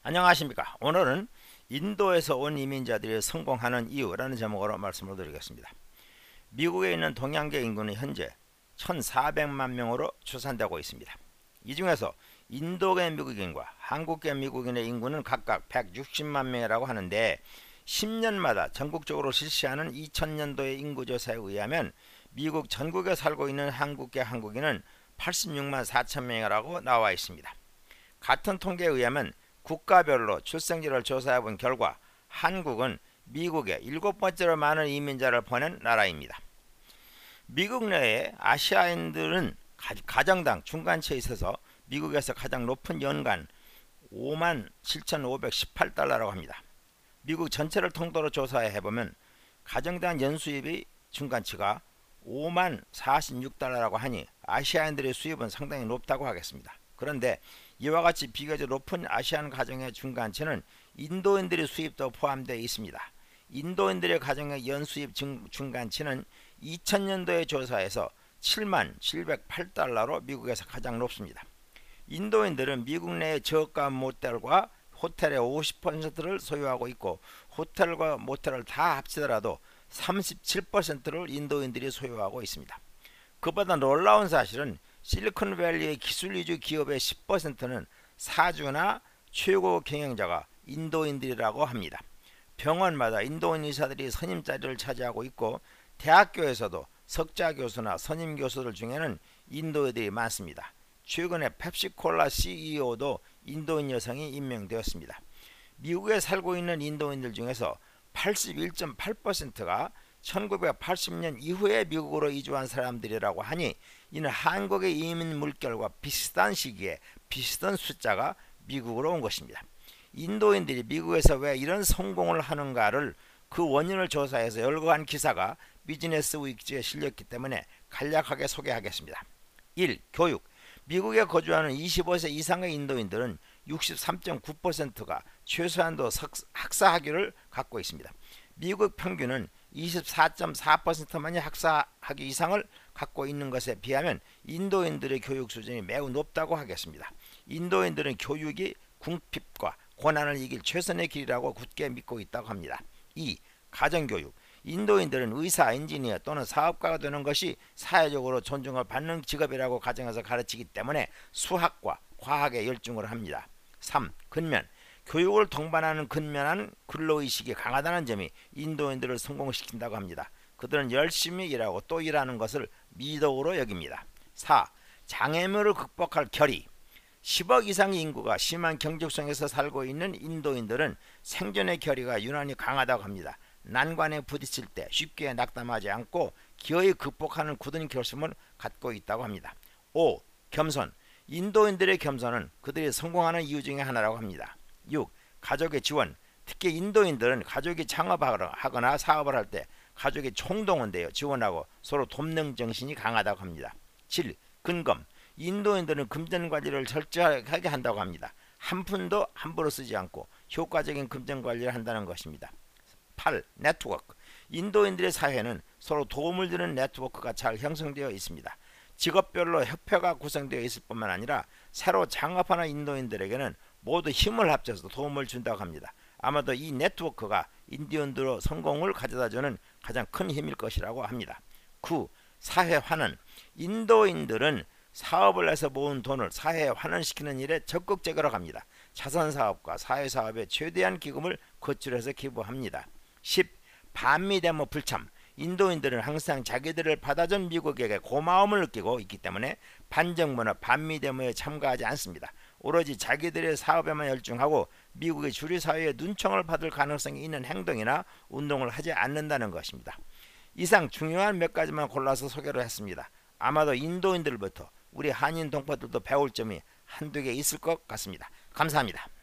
안녕하십니까. 오늘은 인도에서 온 이민자들이 성공하는 이유라는 제목으로 말씀을 드리겠습니다. 미국에 있는 동양계 인구는 현재 1400만 명으로 추산되고 있습니다. 이 중에서 인도계 미국인과 한국계 미국인의 인구는 각각 160만 명이라고 하는데 10년마다 전국적으로 실시하는 2000년도의 인구조사에 의하면 미국 전국에 살고 있는 한국계 한국인은 86만 4천 명이라고 나와 있습니다. 같은 통계에 의하면 국가별로 출생률을 조사해본 결과 한국은 미국에 7번째로 많은 이민자를 보낸 나라입니다. 미국 내에 아시아인들은 가정당 중간치에 있어서 미국에서 가장 높은 연간 57,518달러라고 합니다. 미국 전체를 통틀어 조사해보면 가정당 연수입의 중간치가 50,046달러라고 하니 아시아인들의 수입은 상당히 높다고 하겠습니다. 그런데 이와 같이 비교적 높은 아시안 가정의 중간치는 인도인들의 수입도 포함되어 있습니다. 인도인들의 가정의 연수입 중간치는 2000년도에 조사에서 7708달러로 미국에서 가장 높습니다. 인도인들은 미국 내의 저가 모텔과 호텔의 50%를 소유하고 있고 호텔과 모텔을 다 합치더라도 37%를 인도인들이 소유하고 있습니다. 그보다 놀라운 사실은 실리콘밸리의 기술 위주 기업의 10%는 사주나 최고 경영자가 인도인들이라고 합니다. 병원마다 인도인 의사들이 선임 자리를 차지하고 있고 대학교에서도 석자 교수나 선임 교수들 중에는 인도인들이 많습니다. 최근에 펩시콜라 CEO도 인도인 여성이 임명되었습니다. 미국에 살고 있는 인도인들 중에서 81.8%가 1980년 이후에 미국으로 이주한 사람들이라고 하니 이는 한국의 이민 물결과 비슷한 시기에 비슷한 숫자가 미국으로 온 것입니다. 인도인들이 미국에서 왜 이런 성공을 하는가를 그 원인을 조사해서 열거한 기사가 비즈니스 위크지에 실렸기 때문에 간략하게 소개하겠습니다. 1. 교육. 미국에 거주하는 25세 이상의 인도인들은 63.9%가 최소한도 학사 학위를 갖고 있습니다. 미국 평균은 24.4%만이 학사 학위 이상을 갖고 있는 것에 비하면 인도인들의 교육 수준이 매우 높다고 하겠습니다. 인도인들은 교육이 궁핍과 고난을 이길 최선의 길이라고 굳게 믿고 있다고 합니다. 2. 가정교육. 인도인들은 의사, 엔지니어 또는 사업가가 되는 것이 사회적으로 존중을 받는 직업이라고 가정에서 가르치기 때문에 수학과 과학에 열중을 합니다. 3. 근면. 교육을 동반하는 근면한 근로의식이 강하다는 점이 인도인들을 성공시킨다고 합니다. 그들은 열심히 일하고 또 일하는 것을 미덕으로 여깁니다. 4. 장애물을 극복할 결의. 10억 이상의 인구가 심한 경직성에서 살고 있는 인도인들은 생존의 결의가 유난히 강하다고 합니다. 난관에 부딪힐 때 쉽게 낙담하지 않고 기어이 극복하는 굳은 결심을 갖고 있다고 합니다. 5. 겸손. 인도인들의 겸손은 그들이 성공하는 이유 중에 하나라고 합니다. 6. 가족의 지원. 특히 인도인들은 가족이 창업하거나 사업을 할 때 가족이 총동원되어 지원하고 서로 돕는 정신이 강하다고 합니다. 7. 근검. 인도인들은 금전관리를 철저하게 한다고 합니다. 한 푼도 함부로 쓰지 않고 효과적인 금전관리를 한다는 것입니다. 8. 네트워크. 인도인들의 사회는 서로 도움을 주는 네트워크가 잘 형성되어 있습니다. 직업별로 협회가 구성되어 있을 뿐만 아니라 새로 창업하는 인도인들에게는 모두 힘을 합쳐서 도움을 준다고 합니다. 아마도 이 네트워크가 인도인들의 성공을 가져다주는 가장 큰 힘일 것이라고 합니다. 9. 사회 환원. 인도인들은 사업을 해서 모은 돈을 사회에 환원시키는 일에 적극적으로 합니다. 자선사업과 사회사업에 최대한 기금을 거출해서 기부합니다. 10. 반미데모 불참. 인도인들은 항상 자기들을 받아준 미국에게 고마움을 느끼고 있기 때문에 반정부나 반미데모에 참가하지 않습니다. 오로지 자기들의 사업에만 열중하고 미국의 주류 사회의 눈총을 받을 가능성이 있는 행동이나 운동을 하지 않는다는 것입니다. 이상 중요한 몇 가지만 골라서 소개를 했습니다. 아마도 인도인들부터 우리 한인 동포들도 배울 점이 한두 개 있을 것 같습니다. 감사합니다.